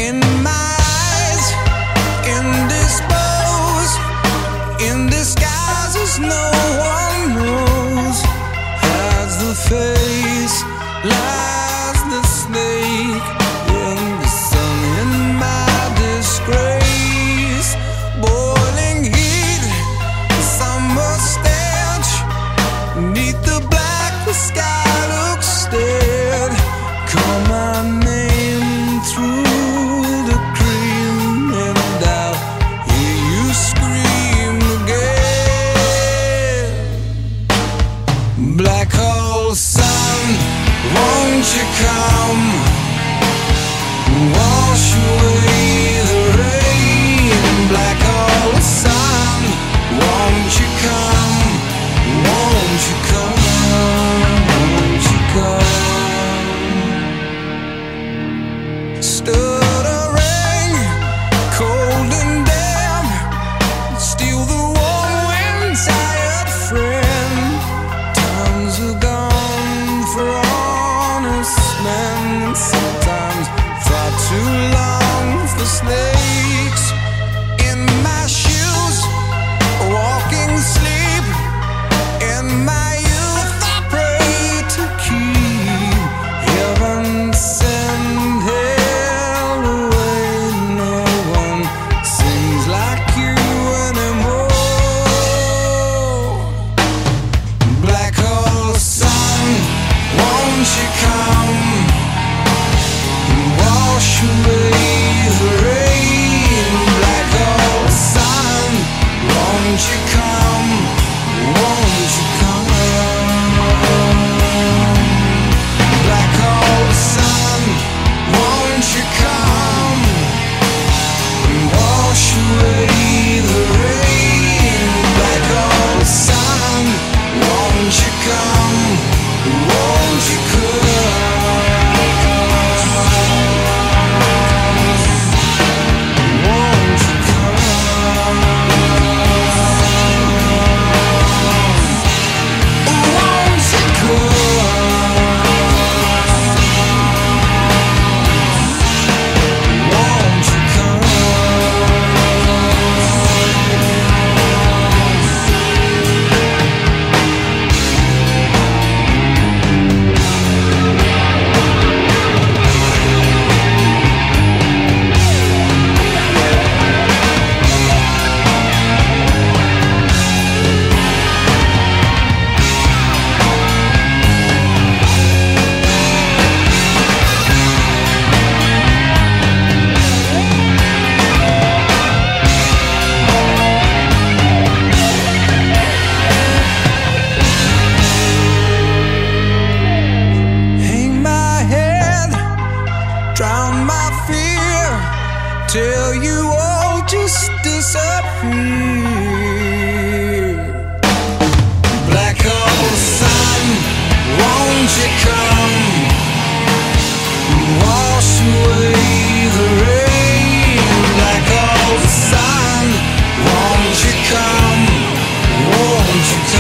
in my eyes, indisposed, in disguises no one knows. As the face lies the snake in the sun, in my disgrace. Boiling heat, summer stench, neath the black the sky looks dead. Call my name through the cream and I'll hear you scream again. Black hole sun, won't you come, wash away the rain. Black hole sun, won't you come, won't you come, won't you come. Stuttering, cold and damp, steal the warm wind, tired friend. Times are gone for honest men, sometimes far too long for snakes. In my shoes, walking sleep, in my youth I pray to keep heaven send hell away. No one sings like you anymore. Black hole sun, won't you come, wash away the rain. Black hole sun, won't you come, won't you come. Black hole sun, won't you come, wash away the rain. Black hole sun, won't you come, won't you come. Won't you come? Won't you come? Won't you come? Hang my head, drown my fear, till you all just disappear. Black hole sun, won't you come, wash away the rain. Black hole sun, won't you come, won't you come.